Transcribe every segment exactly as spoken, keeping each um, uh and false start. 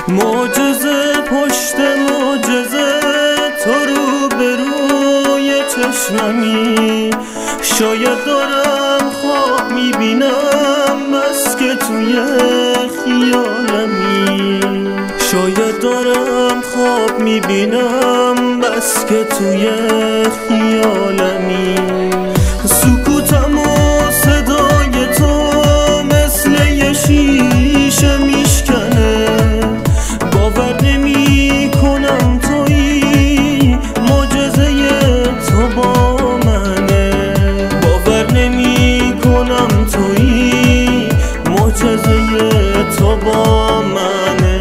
معجزه پشت معجزه تو رو به روی چشممی، شاید دارم خواب میبینم بس که توی خیالمی، شاید دارم خواب میبینم بس که توی خیالمی. سکوتم و صدای تو مثل یه شیشه میشکنه، باور نمی کنم تویی معجزه تو با منه، باور نمی کنم تویی معجزه تو با منه.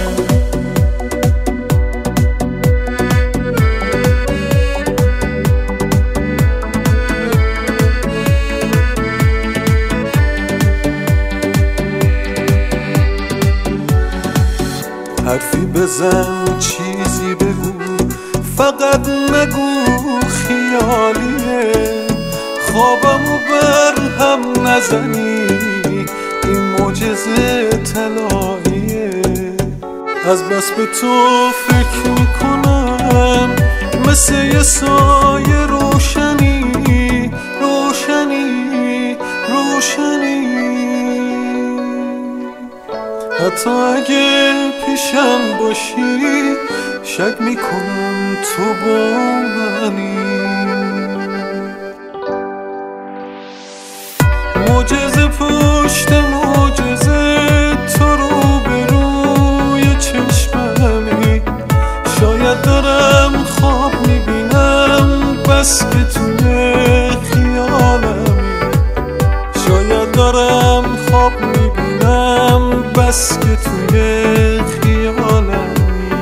حرفی بزن چیزی بگو، فقط نگو خیالیه، خوابمو بر هم نزنی این معجزه طلاییه. از بس به تو فکر میکنم مثل یه سایه روشنی روشنی روشنی، حتی اگه پیشم باشی شک میکنم تو با منی. معجزه پشت معجزه تو رو به روی چشممی، شاید دارم خواب میبینم بس که توی خیالمی، شاید دارم خواب میبینم بس که توی خیالمی.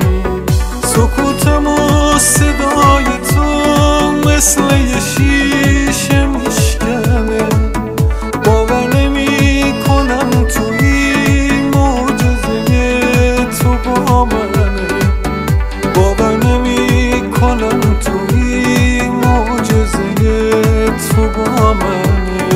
سکوتم و صدای تو مثل یه شیشه میشکنه، باور نمی کنم توی معجزه تو با منه، باور نمی کنم توی معجزه تو با منه.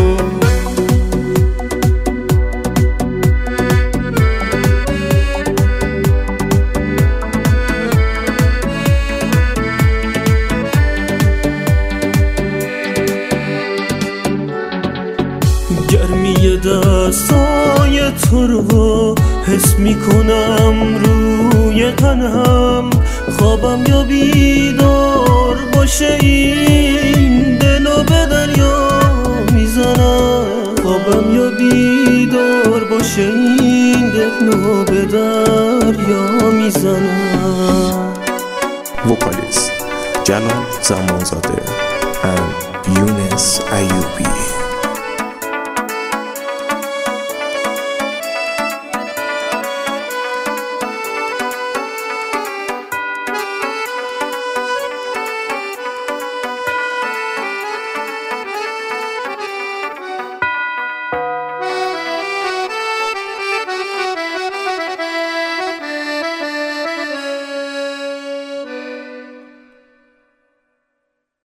گرمی دستای تو رو حس میکنم روی تنم، خوابم یا بیدار باشه این دلو به دریا میزنم، خوابم یا بیدار باشه این دلو به دریا میزنم. وکالیست جلال زمانزاده and یونس ایوبی.